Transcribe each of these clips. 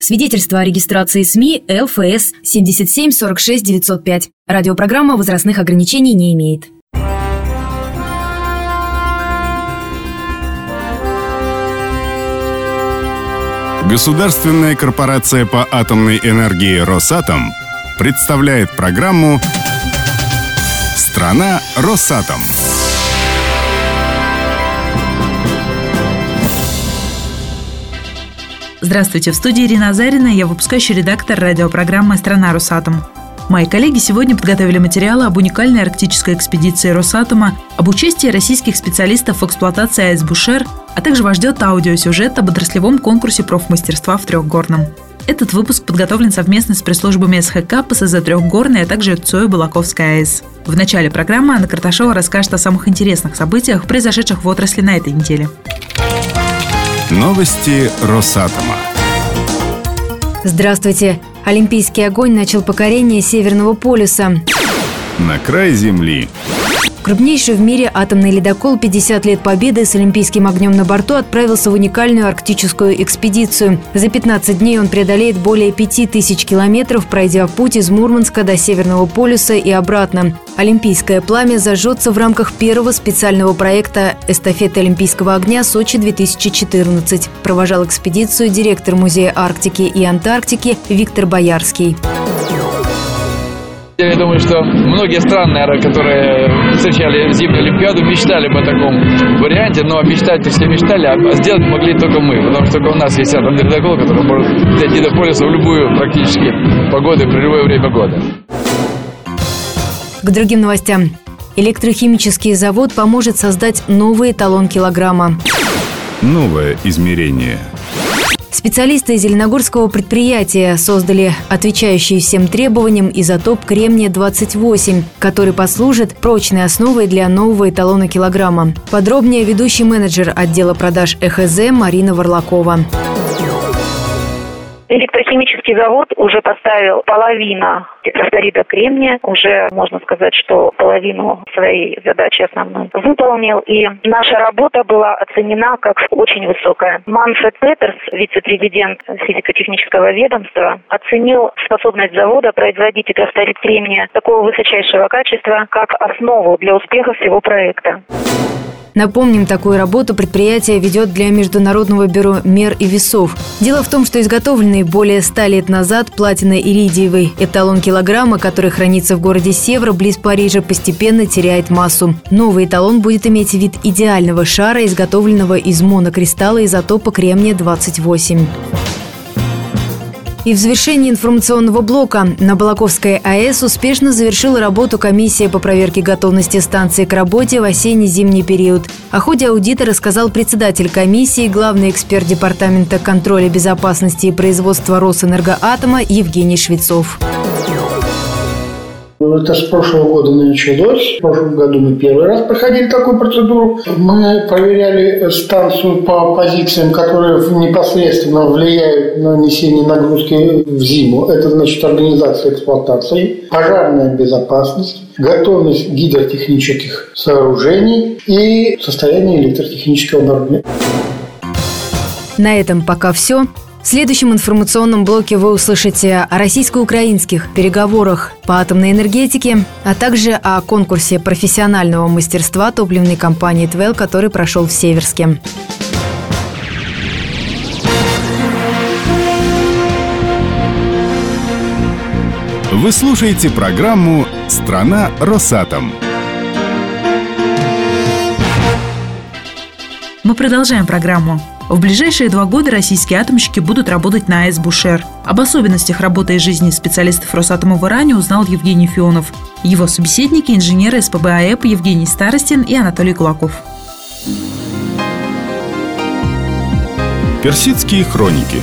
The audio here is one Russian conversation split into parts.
Свидетельство о регистрации СМИ ЛФС 77 46 905. Радиопрограмма возрастных ограничений не имеет. Государственная корпорация по атомной энергии «Росатом» представляет программу «Страна Росатом». Здравствуйте, в студии Ирина Азарина, я выпускающий редактор радиопрограммы «Страна Росатом». Мои коллеги сегодня подготовили материалы об уникальной арктической экспедиции Росатома, об участии российских специалистов в эксплуатации АЭС Бушер, а также вас ждет аудиосюжет об отраслевом конкурсе профмастерства в Трехгорном. Этот выпуск подготовлен совместно с пресс-службами СХК, ПСЗ Трехгорной, а также ЦОИ Балаковской АЭС. В начале программы Анна Карташова расскажет о самых интересных событиях, произошедших в отрасли на этой неделе. Новости Росатома. Здравствуйте! Олимпийский огонь начал покорение Северного полюса. На край Земли. Крупнейший в мире атомный ледокол «50 лет Победы» с олимпийским огнем на борту отправился в уникальную арктическую экспедицию. За 15 дней он преодолеет более 5000 километров, пройдя путь из Мурманска до Северного полюса и обратно. Олимпийское пламя зажжется в рамках первого специального проекта «Эстафета Олимпийского огня Сочи-2014». Провожал экспедицию директор Музея Арктики и Антарктики Виктор Боярский. Я думаю, что многие страны, наверное, которые встречали зимнюю Олимпиаду, мечтали бы о таком варианте, но мечтать-то все мечтали, а сделать могли только мы, потому что только у нас есть атомный ледокол, который может дойти до полюса в любую практически погоду при любое время года. К другим новостям. Электрохимический завод поможет создать новый эталон килограмма. Новое измерение. Специалисты зеленогорского предприятия создали отвечающий всем требованиям изотоп кремния-28, который послужит прочной основой для нового эталона килограмма. Подробнее ведущий менеджер отдела продаж ЭХЗ Марина Варлакова. Электрохимический завод уже поставил половину тетрахлорида кремния, уже можно сказать, что половину своей задачи основной выполнил, и наша работа была оценена как очень высокая. Манфред Петерс, вице-президент физико-технического ведомства, оценил способность завода производить тетрахлорид кремния такого высочайшего качества, как основу для успеха всего проекта. Напомним, такую работу предприятие ведет для Международного бюро мер и весов. Дело в том, что изготовленный более 100 лет назад платино-иридиевый эталон килограмма, который хранится в городе Севра, близ Парижа, постепенно теряет массу. Новый эталон будет иметь вид идеального шара, изготовленного из монокристалла изотопа кремния-28. И в завершении информационного блока на Балаковской АЭС успешно завершила работу комиссия по проверке готовности станции к работе в осенне-зимний период. О ходе аудита рассказал председатель комиссии, главный эксперт Департамента контроля безопасности и производства Росэнергоатома Евгений Швецов. Это с прошлого года началось. В прошлом году мы первый раз проходили такую процедуру. Мы проверяли станцию по позициям, которые непосредственно влияют на несение нагрузки в зиму. Это значит организация эксплуатации, пожарная безопасность, готовность гидротехнических сооружений и состояние электротехнического оборудования. На этом пока все. В следующем информационном блоке вы услышите о российско-украинских переговорах по атомной энергетике, а также о конкурсе профессионального мастерства топливной компании «ТВЭЛ», который прошел в Северске. Вы слушаете программу «Страна Росатом». Мы продолжаем программу. В ближайшие 2 года российские атомщики будут работать на АЭС Бушер. Об особенностях работы и жизни специалистов Росатома в Иране узнал Евгений Фионов. Его собеседники – инженеры СПБ АЭП Евгений Старостин и Анатолий Кулаков. Персидские хроники.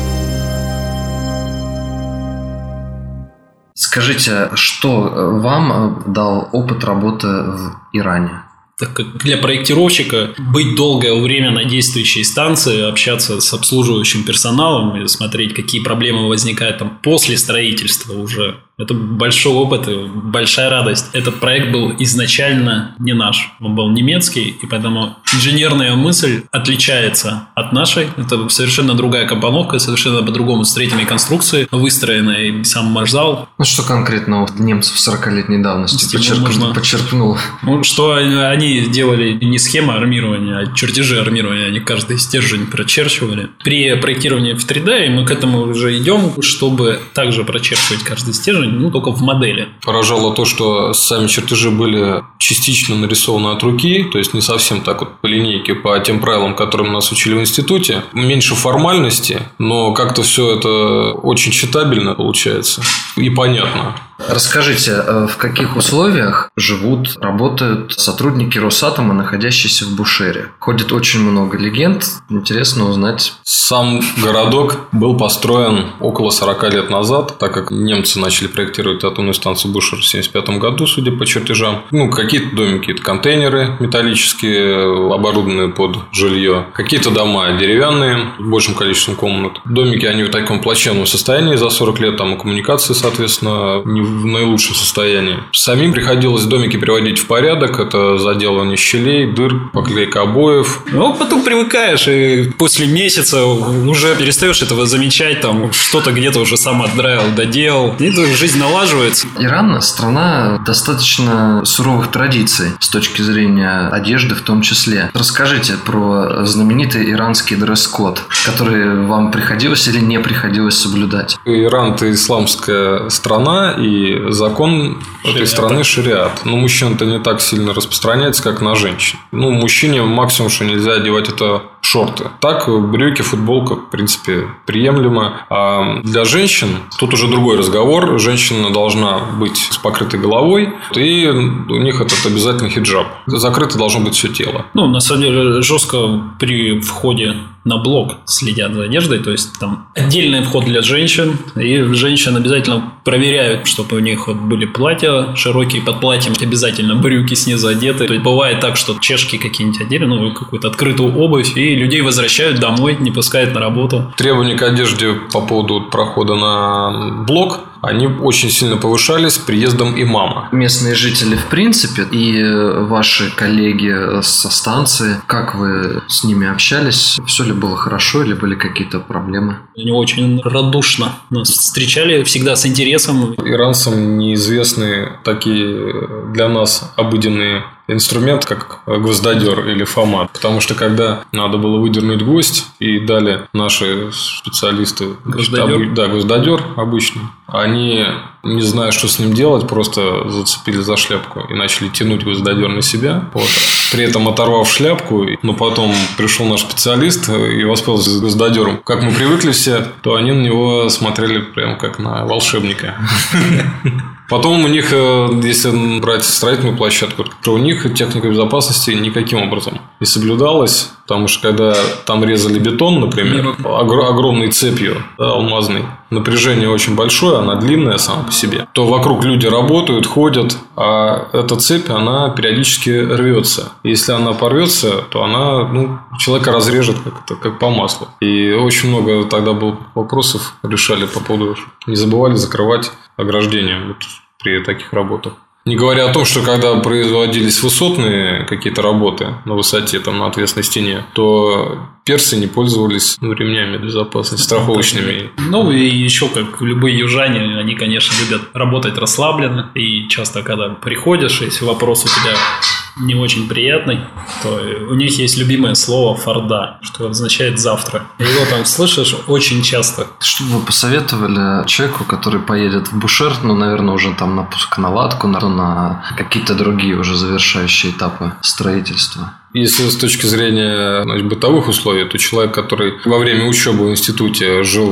Скажите, что вам дал опыт работы в Иране? Так как для проектировщика быть долгое время на действующей станции, общаться с обслуживающим персоналом и смотреть, какие проблемы возникают там после строительства уже Это большой опыт и большая радость. Этот проект был изначально не наш. Он был немецкий, и поэтому инженерная мысль отличается от нашей. Это совершенно другая компоновка, совершенно по-другому строительные конструкции, выстроенные сам маршзал. Ну, что конкретно у немцев 40-летней давности подчеркнул? Ну, что они делали не схема армирования, а чертежи армирования. Они каждый стержень прочерчивали. При проектировании в 3D мы к этому уже идем, чтобы также прочерчивать каждый стержень, ну, только в модели. Поражало то, что сами чертежи были частично нарисованы от руки, то есть не совсем так вот по линейке, по тем правилам, которым нас учили в институте. Меньше формальности, но как-то все это очень читабельно получается и понятно. Расскажите, в каких условиях живут, работают сотрудники Росатома, находящиеся в Бушере? Ходит очень много легенд, интересно узнать. Сам городок был построен около 40 лет назад, так как немцы начали проектировать атомную станцию Бушер в 1975 году, судя по чертежам. Ну, какие-то домики – это контейнеры металлические, оборудованные под жилье. Какие-то дома деревянные, с большим количеством комнат. Домики, они в таком плачевном состоянии за 40 лет, там и коммуникации, соответственно, не в наилучшем состоянии. Самим приходилось домики приводить в порядок. Это заделывание щелей, дыр, поклейка обоев. Ну, потом привыкаешь, и после месяца уже перестаешь этого замечать. Там что-то где-то уже сам отдраил, доделал. И жизнь налаживается. Иран – страна достаточно суровых традиций с точки зрения одежды в том числе. Расскажите про знаменитый иранский дресс-код, который вам приходилось или не приходилось соблюдать. Иран – это исламская страна, и закон этой страны шариат. Но мужчин-то не так сильно распространяется, как на женщин. Ну, мужчине максимум, что нельзя одевать, это шорты. Так, брюки, футболка, в принципе, приемлемо. А для женщин тут уже другой разговор. Женщина должна быть с покрытой головой, и у них этот обязательно хиджаб. Закрыто должно быть все тело. Ну, на самом деле, жестко при входе на блок следят за одеждой. То есть, там отдельный вход для женщин. И женщин обязательно проверяют, чтобы у них вот были платья широкие, под платьем обязательно брюки снизу одеты. То есть, бывает так, что чешки какие-нибудь одели, ну, какую-то открытую обувь, и людей возвращают домой, не пускают на работу. Требования к одежде по поводу прохода на блок, они очень сильно повышались с приездом имама. Местные жители, в принципе, и ваши коллеги со станции, как вы с ними общались? Все ли было хорошо или были какие-то проблемы? Они очень радушно нас встречали, всегда с интересом. Иранцам неизвестны такие для нас обыденные инструмент, как гвоздодер или фомат. Потому что когда надо было выдернуть гвоздь, и дали наши специалисты гвоздодер обычный, они, не зная, что с ним делать, просто зацепили за шляпку и начали тянуть гвоздодер на себя. Вот. При этом оторвав шляпку, но потом пришел наш специалист и воспользовался гвоздодером. Как мы привыкли все, то они на него смотрели прям как на волшебника. Потом у них, если брать строительную площадку, то у них техника безопасности никаким образом не соблюдалась. Потому что когда там резали бетон, например, огромной цепью, алмазной, напряжение очень большое, она длинная сама по себе, то вокруг люди работают, ходят, а эта цепь, она периодически рвется. Если она порвется, то она человека разрежет как по маслу. И очень много тогда было вопросов решали по поводу, не забывали закрывать ограждение при таких работах. Не говоря о том, что когда производились высотные какие-то работы на высоте, там, на отвесной стене, то персы не пользовались ремнями безопасности, страховочными. Ну, и еще, как любые южане, они, конечно, любят работать расслабленно. И часто, когда приходишь, если вопрос у тебя не очень приятный, то у них есть любимое слово «форда», что означает «завтра». Его там слышишь очень часто. Что бы вы посоветовали человеку, который поедет в Бушер, наверное, уже там на пусконаладку, на какие-то другие уже завершающие этапы строительства? Если с точки зрения бытовых условий, то человек, который во время учебы в институте жил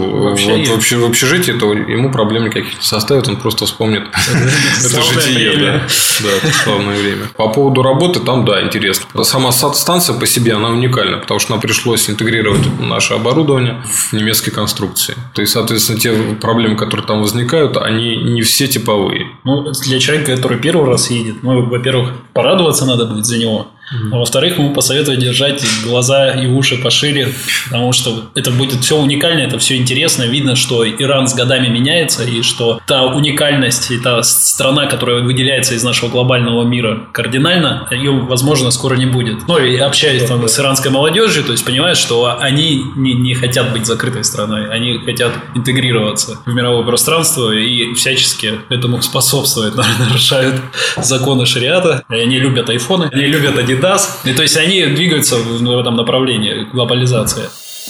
в общежитии, то ему проблем никаких не составит, он просто вспомнит это житие. Да, это славное время. По поводу работы, там, да, интересно. Сама станция по себе, она уникальна, потому что нам пришлось интегрировать наше оборудование в немецкой конструкции. То есть, соответственно, те проблемы, которые там возникают, они не все типовые. Ну, для человека, который первый раз едет, во-первых, порадоваться надо будет за него. А во-вторых, ему посоветую держать глаза и уши пошире, потому что это будет все уникально, это все интересно. Видно, что Иран с годами меняется, и что та уникальность и та страна, которая выделяется из нашего глобального мира кардинально, ее, возможно, скоро не будет. Ну, и общаясь там с иранской молодежью, то есть понимаешь, что они не хотят быть закрытой страной, они хотят интегрироваться в мировое пространство и всячески этому способствуют, нарушают законы шариата. И они любят айфоны, они любят Adidas. И то есть они двигаются в этом направлении глобализации.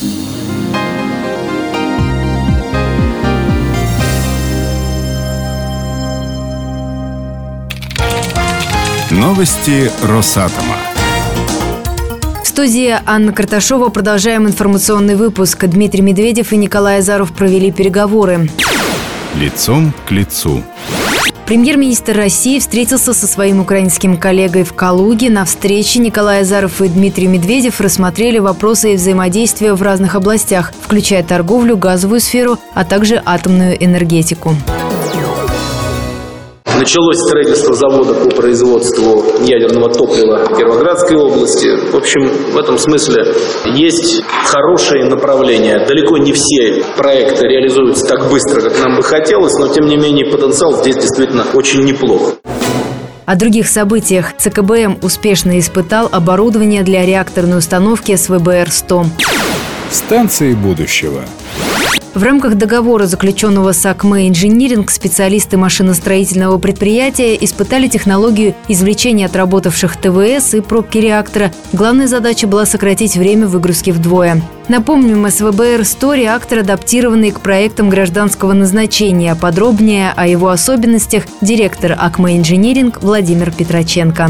Новости Росатома. В студии Анна Карташова. Продолжаем информационный выпуск. Дмитрий Медведев и Николай Азаров провели переговоры. Лицом к лицу. Премьер-министр России встретился со своим украинским коллегой в Калуге. На встрече Николай Азаров и Дмитрий Медведев рассмотрели вопросы взаимодействия в разных областях, включая торговлю, газовую сферу, а также атомную энергетику. Началось строительство завода по производству ядерного топлива в Кировоградской области. В общем, в этом смысле есть хорошие направления. Далеко не все проекты реализуются так быстро, как нам бы хотелось, но тем не менее потенциал здесь действительно очень неплох. О других событиях. ЦКБМ успешно испытал оборудование для реакторной установки СВБР-100. Станции будущего. В рамках договора, заключенного с Акме Инжиниринг, специалисты машиностроительного предприятия испытали технологию извлечения отработавших ТВС и пробки реактора. Главная задача была сократить время выгрузки вдвое. Напомним, СВБР-100 – реактор, адаптированный к проектам гражданского назначения. Подробнее о его особенностях директор Акме Инжиниринг Владимир Петроченко.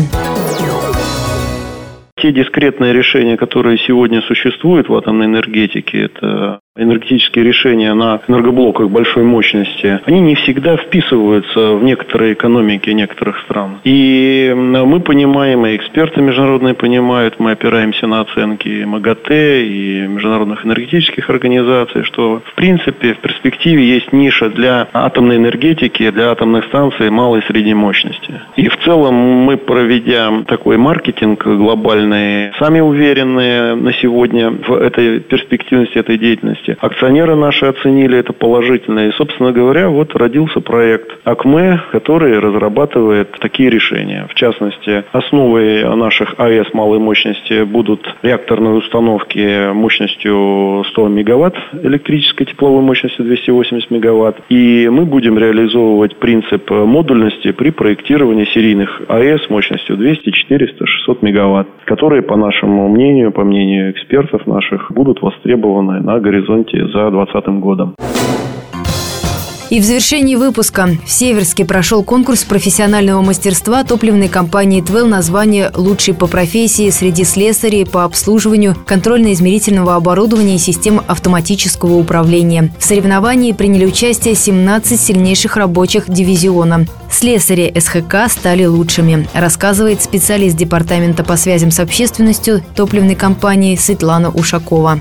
Те дискретные решения, которые сегодня существуют в атомной энергетике, это энергетические решения на энергоблоках большой мощности, они не всегда вписываются в некоторые экономики некоторых стран. И мы понимаем, и эксперты международные понимают, мы опираемся на оценки МАГАТЭ и международных энергетических организаций, что в принципе в перспективе есть ниша для атомной энергетики, для атомных станций малой и средней мощности. И в целом мы, проведя такой маркетинг глобальный, сами уверены на сегодня в этой перспективности, этой деятельности. Акционеры наши оценили это положительно. И, собственно говоря, вот родился проект АКМЭ, который разрабатывает такие решения. В частности, основой наших АЭС малой мощности будут реакторные установки мощностью 100 мегаватт, электрической тепловой мощностью 280 мегаватт. И мы будем реализовывать принцип модульности при проектировании серийных АЭС мощностью 200, 400, 600 мегаватт, которые, по нашему мнению, по мнению экспертов наших, будут востребованы на горизонте за 2020 годом. И в завершении выпуска в Северске прошел конкурс профессионального мастерства топливной компании «ТВЭЛ» на звание «Лучший по профессии» среди слесарей по обслуживанию контрольно-измерительного оборудования и систем автоматического управления. В соревновании приняли участие 17 сильнейших рабочих дивизиона. Слесари СХК стали лучшими, рассказывает специалист департамента по связям с общественностью топливной компании Светлана Ушакова.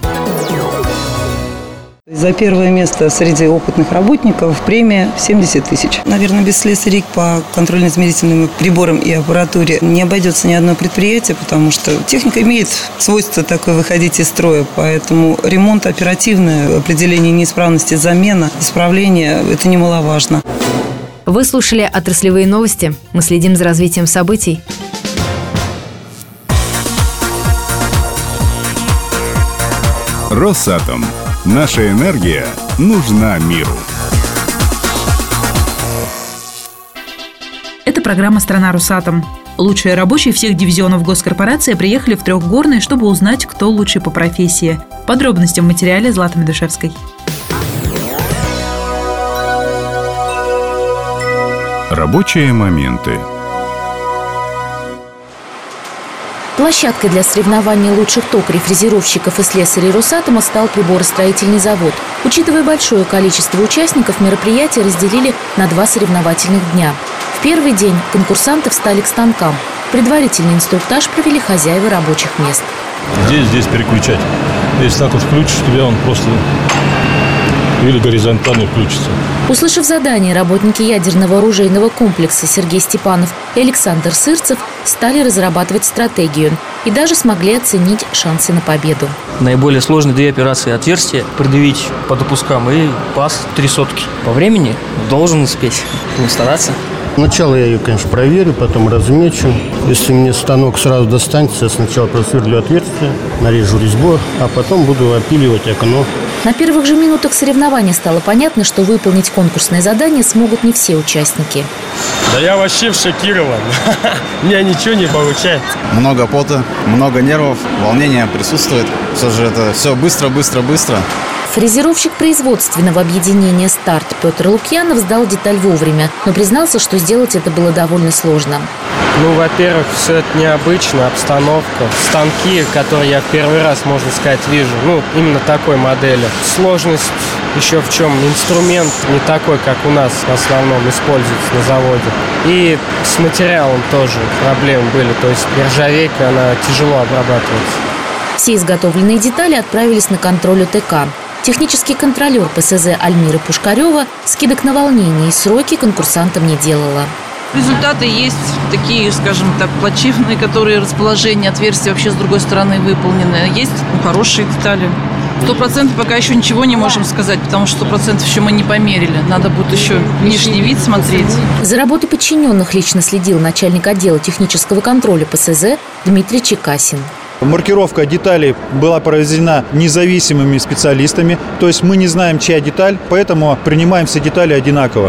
За первое место среди опытных работников премия 70 тысяч. Наверное, без слесарей по контрольно-измерительным приборам и аппаратуре не обойдется ни одно предприятие, потому что техника имеет свойство такое выходить из строя, поэтому ремонт оперативный, определение неисправности, замена, исправление – это немаловажно. Вы слушали отраслевые новости. Мы следим за развитием событий. Росатом. Наша энергия нужна миру. Это программа «Страна Росатом». Лучшие рабочие всех дивизионов госкорпорации приехали в Трехгорный, чтобы узнать, кто лучший по профессии. Подробности в материале Златы Медушевской. Рабочие моменты. Площадкой для соревнований лучших токарей-фрезеровщиков и слесарей Росатома стал приборостроительный завод. Учитывая большое количество участников, мероприятие разделили на 2 соревновательных дня. В первый день конкурсанты встали к станкам. Предварительный инструктаж провели хозяева рабочих мест. Здесь переключать. Если так вот включишь, тебя он просто или горизонтально включится. Услышав задание, работники ядерного оружейного комплекса Сергей Степанов и Александр Сырцев стали разрабатывать стратегию и даже смогли оценить шансы на победу. Наиболее сложные 2 операции: отверстие продавить по допускам и пас 3 сотки. По времени должен успеть. Будем стараться. Сначала я ее, конечно, проверю, потом размечу. Если мне станок сразу достанется, я сначала просверлю отверстие, нарежу резьбу, а потом буду опиливать окно. На первых же минутах соревнования стало понятно, что выполнить конкурсное задание смогут не все участники. Да я вообще шокирован. У меня ничего не получается. Много пота, много нервов, волнение присутствует. Все же это все быстро. Фрезеровщик производственного объединения «Старт» Петр Лукьянов сдал деталь вовремя, но признался, что сделать это было довольно сложно. Во-первых, все это необычно, обстановка. Станки, которые я в первый раз, можно сказать, вижу. Именно такой модели. Сложность еще в чем? Инструмент не такой, как у нас в основном используется на заводе. И с материалом тоже проблемы были. То есть нержавейка, она тяжело обрабатывается. Все изготовленные детали отправились на контроль УТК. Технический контролер ПСЗ Альмира Пушкарева скидок на волнение и сроки конкурсантам не делала. Результаты есть такие, скажем так, плачевные, которые расположение отверстия вообще с другой стороны выполнены. Есть хорошие детали. 100% пока еще ничего не можем сказать, потому что 100% еще мы не померили. Надо будет еще внешний вид смотреть. За работой подчиненных лично следил начальник отдела технического контроля ПСЗ Дмитрий Чекасин. Маркировка деталей была проведена независимыми специалистами, то есть мы не знаем, чья деталь, поэтому принимаем все детали одинаково.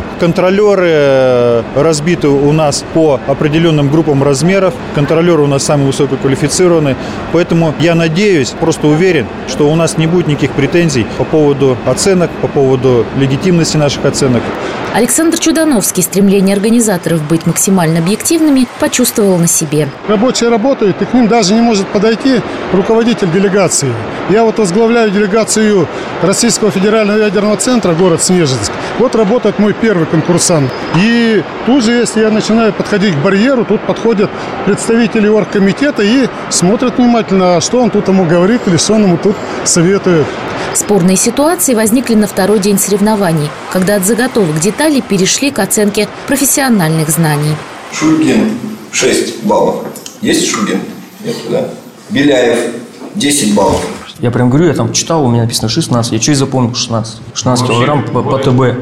Контролеры разбиты у нас по определенным группам размеров, контролеры у нас самые высококвалифицированные, поэтому я надеюсь, просто уверен, что у нас не будет никаких претензий по поводу оценок, по поводу легитимности наших оценок. Александр Чудановский стремление организаторов быть максимально объективными почувствовал на себе. Рабочие работают, и к ним даже не может подойти руководитель делегации. Я возглавляю делегацию Российского федерального ядерного центра, город Снежинск. Работает мой первый конкурсант. И тут же, если я начинаю подходить к барьеру, тут подходят представители оргкомитета и смотрят внимательно, что он тут ему говорит или что он ему тут советует. Спорные ситуации возникли на второй день соревнований, когда от заготовок деталей перешли к оценке профессиональных знаний. Шульгин 6 баллов. Есть Шульгин? Нет, да? Беляев 10 баллов. Я прям говорю, я там читал, у меня написано 16. Я что и запомнил 16. 16 килограмм по ТБ.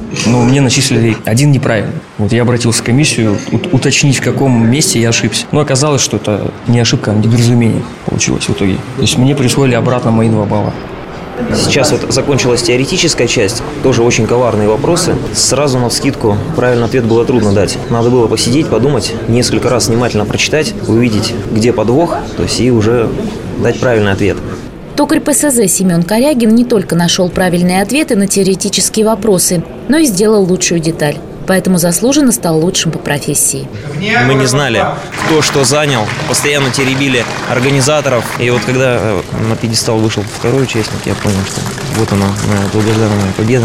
Мне начислили 1 неправильно. Я обратился в комиссию уточнить, в каком месте я ошибся. Но оказалось, что это не ошибка, а недоразумение получилось в итоге. То есть мне присвоили обратно мои 2 балла. Сейчас закончилась теоретическая часть, тоже очень коварные вопросы. Сразу навскидку правильный ответ было трудно дать. Надо было посидеть, подумать, несколько раз внимательно прочитать, увидеть, где подвох, то есть и уже дать правильный ответ. Токарь ПСЗ Семен Корягин не только нашел правильные ответы на теоретические вопросы, но и сделал лучшую деталь. Поэтому заслуженно стал лучшим по профессии. Мы не знали, кто что занял, постоянно теребили организаторов. И когда на пьедестал вышел второй участник, я понял, что вот она, моя долгожданная победа.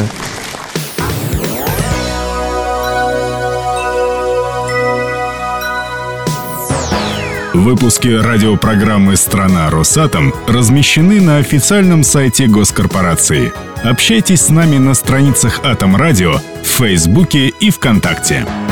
Выпуски радиопрограммы «Страна Росатом» размещены на официальном сайте госкорпорации. Общайтесь с нами на страницах Атом Радио в Фейсбуке и ВКонтакте.